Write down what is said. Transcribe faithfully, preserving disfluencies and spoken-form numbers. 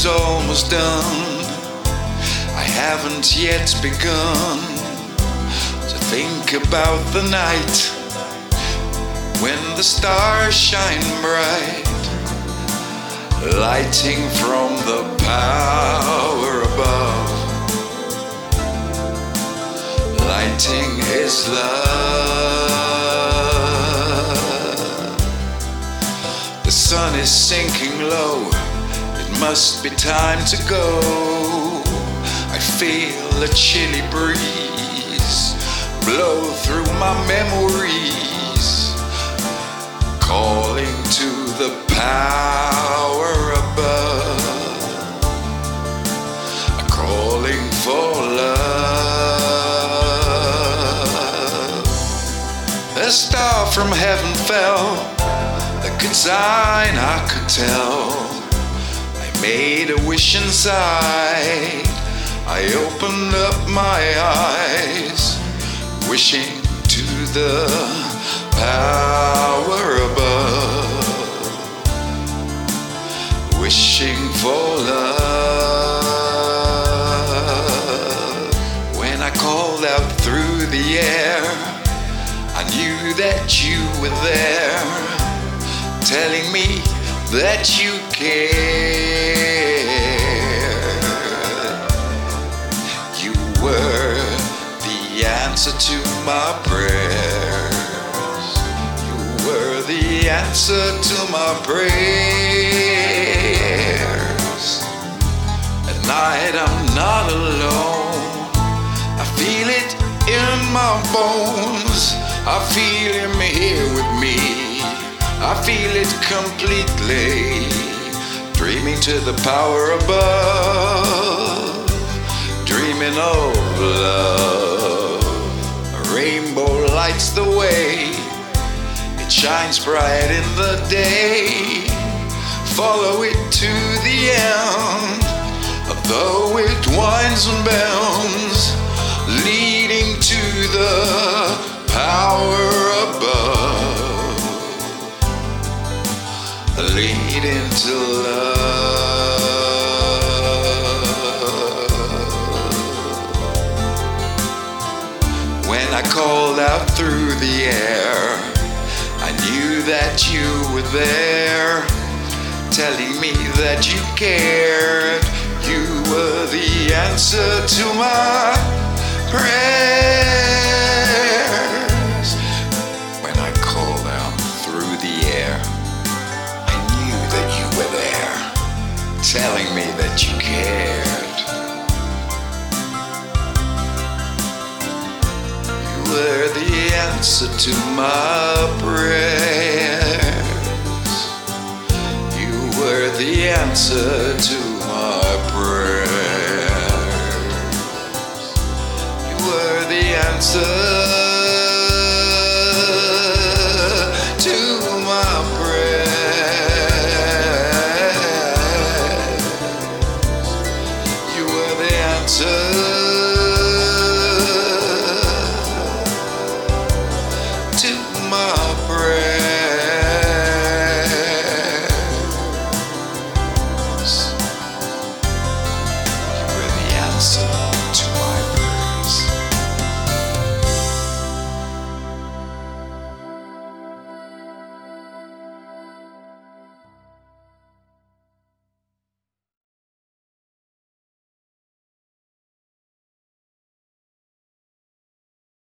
is almost done. I haven't yet begun to think about the night when the stars shine bright, lighting from the power above. Lighting His love. The sun is sinking low, it must be time to go. I feel a chilly breeze blow through my memories, calling to the power above, calling for love. A star from heaven fell, a good sign I could tell. I made a wish inside, I opened up my eyes, wishing to the power above, wishing for love. When I called out through the air, I knew that you were there, telling me that you cared. You were the answer to my prayers. You were the answer to my prayers. At night I'm not alone, I feel it in my bones. I feel Him here with me, I feel it completely, dreaming to the power above, dreaming of love. A rainbow lights the way, it shines bright in the day. Follow it to the end, although it winds and bends, leading to the power above, leading to love. When I called out through the air, I knew that you were there, telling me that you cared. You were the answer to my prayers. When I called out through the air, I knew that you were there, telling me that you cared. You were the answer to my prayers. You were the answer to my prayers. You were the answer